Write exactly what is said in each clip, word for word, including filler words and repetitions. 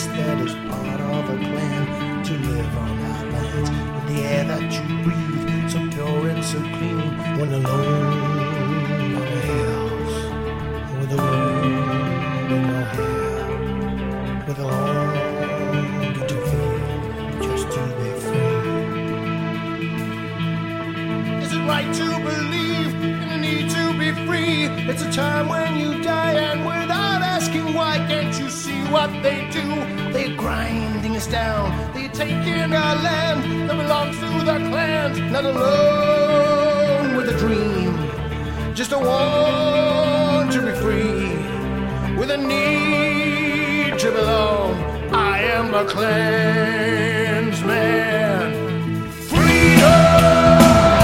that is part of a clan to live on our lands. The air that you breathe, so pure and so clean, when alone in your house, with alone in your hair, with alone to feel, just to be free. Is it right to believe in the need to be free? It's a time when you die, and without asking why, can't you see what they do? They're grinding us down, they're taking our land that belongs to the clans, not alone with a dream, just a want to be free, with a need to belong. I am a clansman. Freedom!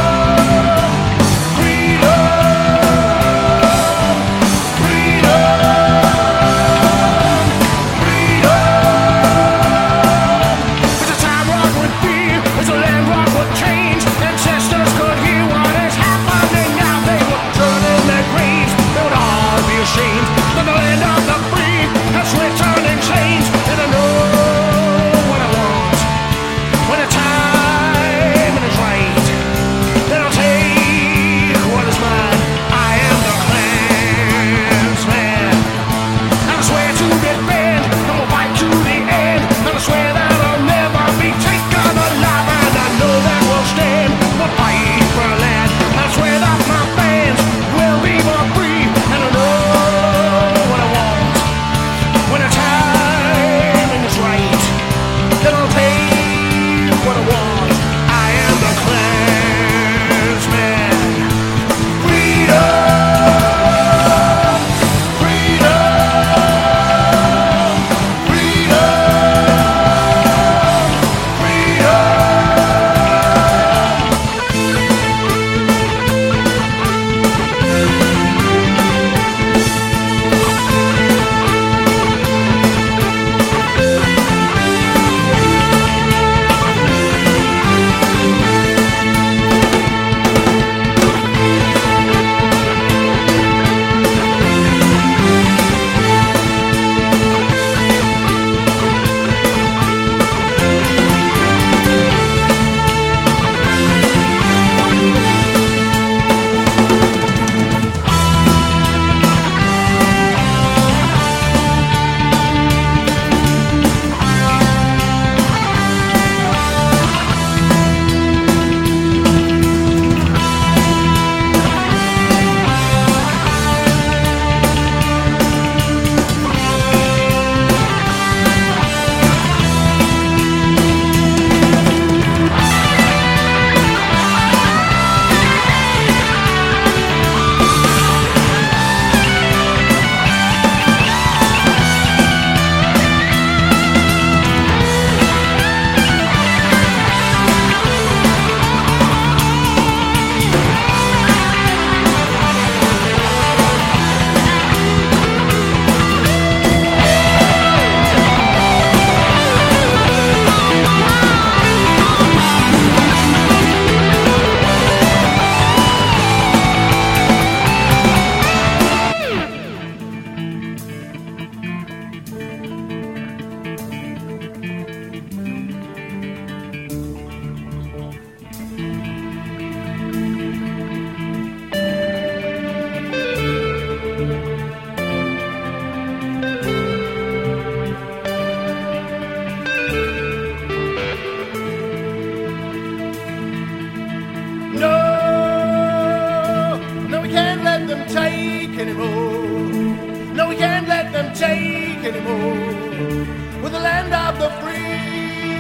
With the land of the free.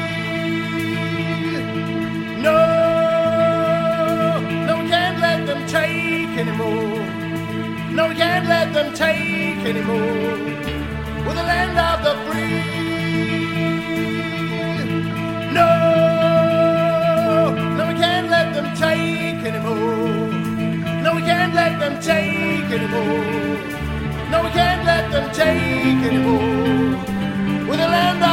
No, no, we can't let them take anymore. No, we can't let them take anymore. With the land of the free. No, no, we can't let them take anymore. No, we can't let them take anymore. No, we can't let them take anymore. With the land